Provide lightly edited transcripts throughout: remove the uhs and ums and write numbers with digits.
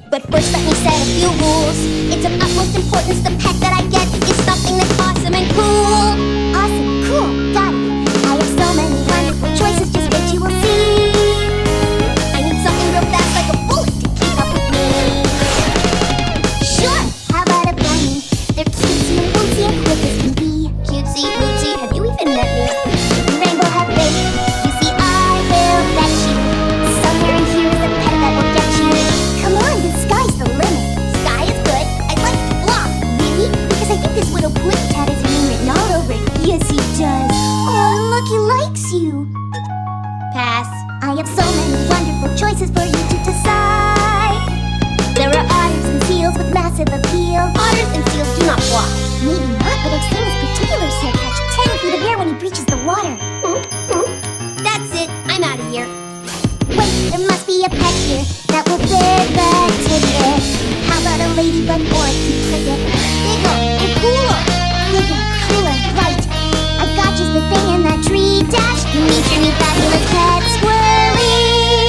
But first let me set a few rules. It's of utmost importance the pet that I get is something that's awesome and cool. Awesome, cool, got it. I have so many wonderful choices, just wait you will see. I need something real fast like a bullet to keep up with me. Sure, how about a bunny? They're cutesy and wootsy and quick as can be. Cutesy, wootsy, have you even met me? Rainbow have faith, you see I will fetch you. Somewhere in here is a pet that will get you. Come on, the sky's the limit. Sky is good, I'd like to fly. Really? Because I think this little pussy cat has name written all over it. Yes, he does. Oh, look, he likes you. Pass. I have so many wonderful choices for you to decide. There are otters and seals with massive appeal. Otters and seals do not fly. Maybe not, but I've seen this particular seal catch 10 feet of air when he breaches the water. That's it, I'm out of here. Wait, there must be a pet here that will fit the ticket. How about a ladybug or a cute cricket? Bigger and cooler. Bigger, cooler, right. I've got just the thing in that tree dash. Meet your new fabulous pet swirly.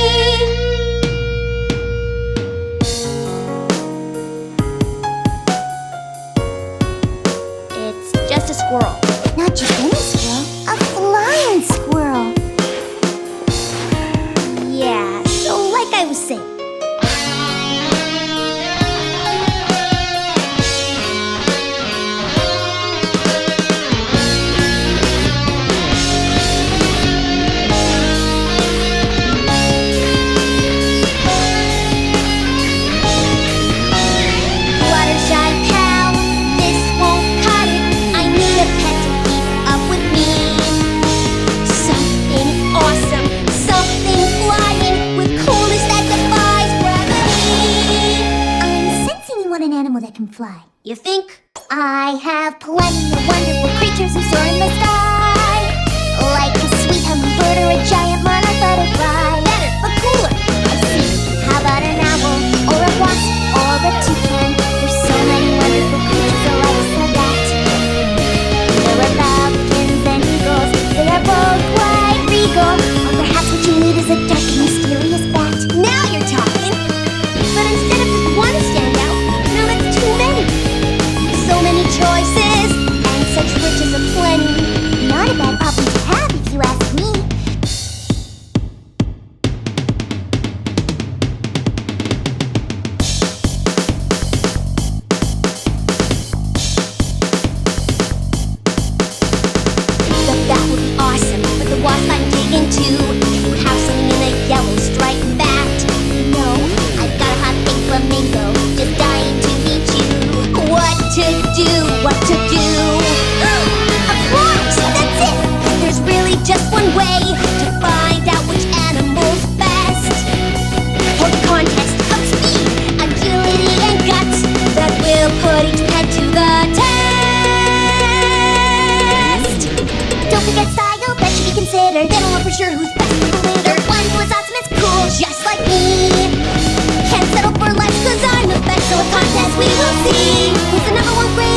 It's just a squirrel. Not just any squirrel, a flying squirrel. Yeah, so like I was saying. Fluttershy pal, this won't cut it. I need a pet to keep up with me. Something awesome, something flying with coolness that defies gravity. I'm sensing you want an animal that can fly. You think? I have plenty of wonderful creatures who soar in the sky, like a sweet hummingbird or a giant monarch butterfly. Better, but cooler. I see. How about an owl or a wasp or a toucan? There's so many wonderful creatures alike so that there are falcons and eagles. They are both quite regal. Or perhaps what you need is a dark and mysterious bat. Now you're talking. But instead of just one standout, now that's too many. So many choices and such riches aplenty. Not a bad problem to have if you ask me. The bat would be awesome, but the wasp I'm digging to. You have something in a yellow striped bat. No, I've got a hot pink flamingo, just dying to meet you. What to do? What to do? Of course, that's it. There's really just one way to find out which animal's best. Hold the contest of speed, agility, and guts that will put each pet to the test. Don't forget style, that should be considered. They don't know for sure who's best for the litter. One who is awesome is cool, just like me. Can't settle for less, cause I'm the best, so a contest we will see. Who's the number one grade?